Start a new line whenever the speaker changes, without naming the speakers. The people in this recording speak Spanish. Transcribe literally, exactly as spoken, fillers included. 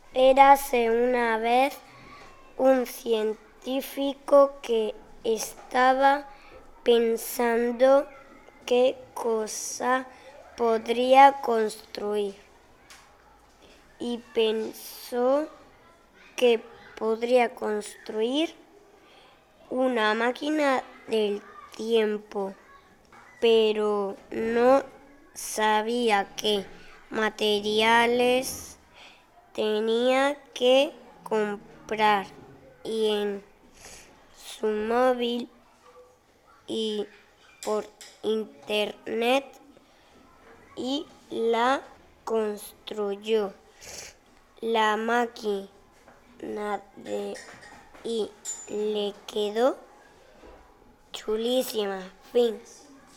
Érase una vez un científico que estaba pensando qué cosa podría construir y pensó que podría construir una máquina del tiempo, pero no sabía qué materiales tenía que comprar, y en su móvil y por internet y la construyó. La máquina de y le quedó chulísima. Fin.